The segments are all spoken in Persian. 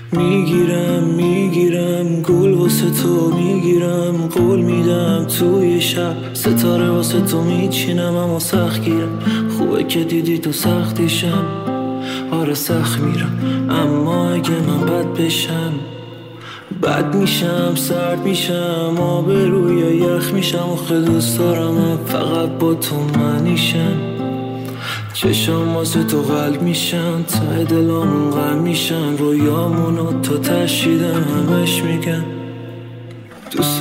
میگیرم گل واسه تو میگیرم، قول میدم توی شب ستاره واسه تو میچینم. اما سخت گیرم، خوبه که دیدی تو سختیشم. آره سخت میرم، اما اگه من بد بشم بد میشم، سرد میشم، آب روی یخ میشم. آخه دوست دارم فقط با تو منیشم. چشم واسه تو قلب میشن، ته دلامون غم میشن. رویامونو تو تشیدم همش میگن دوست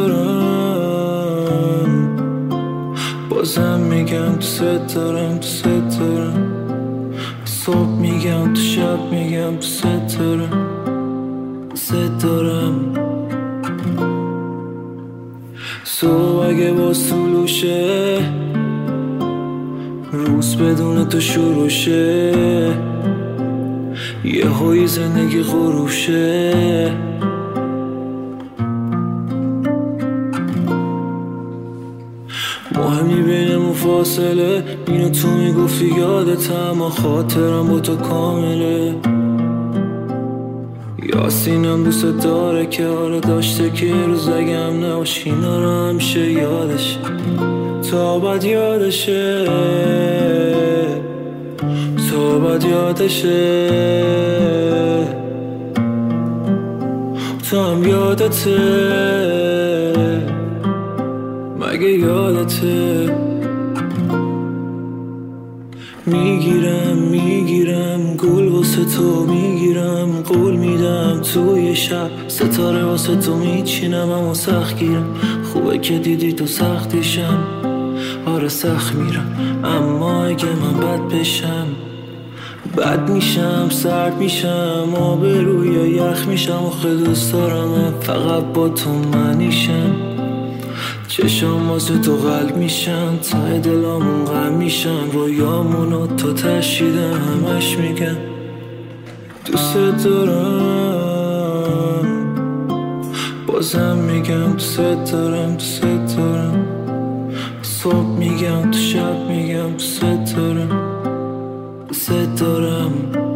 دارم. بازم میگم دوست دارم، دوست دارم. صبح میگم تو شب میگم دوست دارم، دوست دارم. صبح اگه باز طولوشه، روز بدون تو شروع شه، یه هایی زندگی غروب شه. مهمی بینمون فاصله، اینو تو میگفتی یادت، اما خاطرم با تو کامله. یاسینم دوست داره که آره داشته که یه روز اگم نباشی اینا رو همیشه یادشه، تا بد یادشه، تا بد یادشه. تو هم یادته مگه یادته؟ میگیرم گل واسه تو میگیرم، قول میدم توی شب ستاره واسه تو میچینم. اما سخت گیرم، خوبه که دیدی تو سختیشم. آره سخت میرم، اما اگه من بد بشم بد میشم، سرد میشم، آب روی یخ میشم. آخه دوست دارم فقط با تو منیشم. چشم واسه تو قلب میشن، ته دلامون غم میشن. رویامونو تو تشیدم همش میگن دوست دارم. بازم میگم دوست دارم، دوست دارم. صبح میگم تو شب میگم دوست دارم، دوست دارم.